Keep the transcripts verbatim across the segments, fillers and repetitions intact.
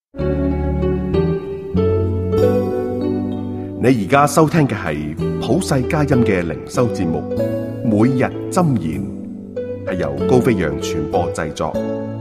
你而家收聽嘅係普世佳音嘅靈修節目，每日箴言，係由高飛揚傳播製作。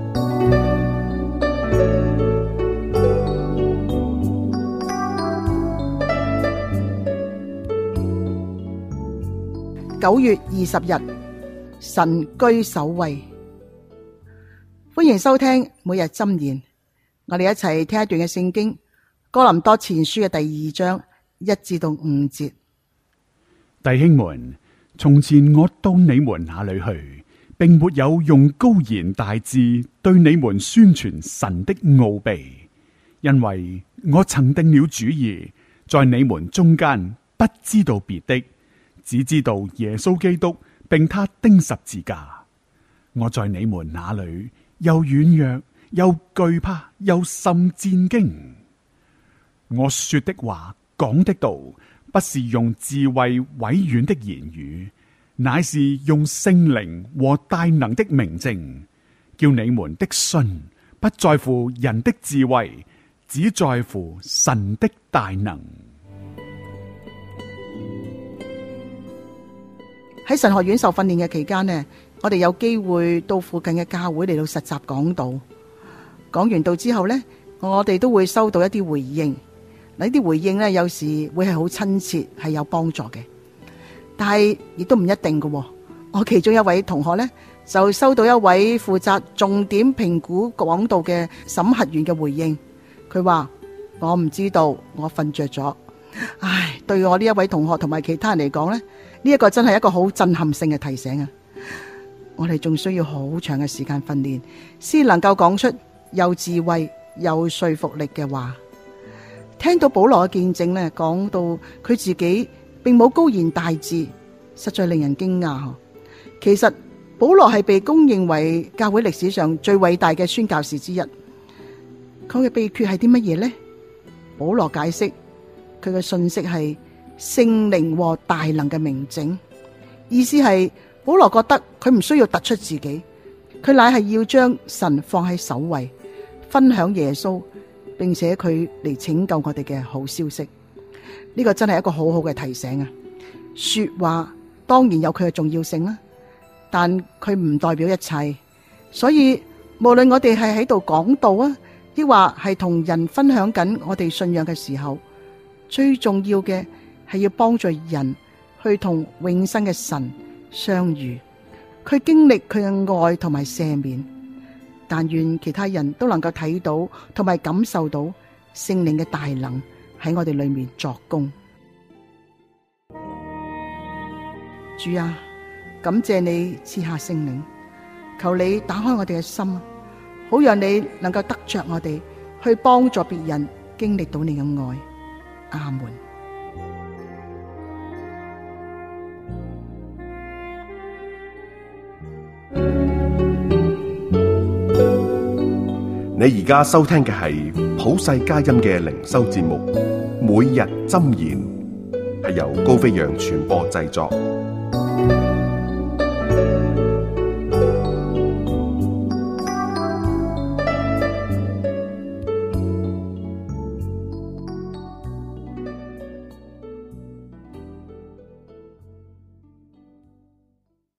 九月二十日，神居首位。歡迎收聽每日箴言。我哋一齊聽一段嘅聖經，哥林多前書嘅第二章一至到五節。 弟兄們，從前我到你們那裏去，並沒有用高言大智對你們宣傳神的奧秘，因為我曾定了主意，在你們中間不知道別的，只知道耶穌基督並他釘十字架。我在你們那裏又軟弱，又懼怕，又甚戰驚。我說的話，講的道，不是用智慧委婉的言語，乃是用聖靈和大能的明證，叫你們的信不在乎人的智慧，只在乎神的大能。 喺神學院受訓練嘅期間呢，我哋有機會到附近嘅教會嚟到實習講道。講完道之後呢，我哋都會收到一啲回應。呢啲回應呢，有時會係好親切，係有幫助嘅，但係亦都唔一定嘅。我其中一位同學呢，就收到一位負責重點評估講道嘅審核員嘅回應，佢話：我唔知道，我瞓着咗。唉，對我呢一位同學同埋其他人嚟講呢，呢一個真係一個好震撼性嘅提醒啊！我哋仲需要好長嘅時間訓練，先能夠講出有智慧、有說服力嘅話。聽到保羅嘅見證呢，講到佢自己並冇高言大智，實在令人驚訝。其實保羅係被公認為教會歷史上最偉大嘅宣教士之一。佢嘅秘訣係啲乜嘢呢？保羅解釋佢嘅信息係聖靈和大能嘅明證，意思係保羅覺得佢唔需要突出自己，佢乃係要將神放喺首位，分享耶穌，並且佢嚟拯救我哋嘅好消息。呢個真係一個好好嘅提醒啊！說話當然有佢嘅重要性啦，但佢唔代表一切。所以無論我哋係喺度講道啊，抑或係同人分享緊我哋信仰嘅時候，最重要嘅係要幫助人去同永生嘅神相遇，佢經歷佢嘅愛同埋赦免。但願其他人都能夠睇到同埋感受到聖靈嘅大能喺我哋裏面作工。主啊，感謝你賜下聖靈，求你打開我哋嘅心，好讓你能夠得着我哋去幫助別人經歷到你嘅愛。阿門。 你而家收聽嘅係普世佳音嘅靈修節目，每日箴言，係由高飛揚傳播製作。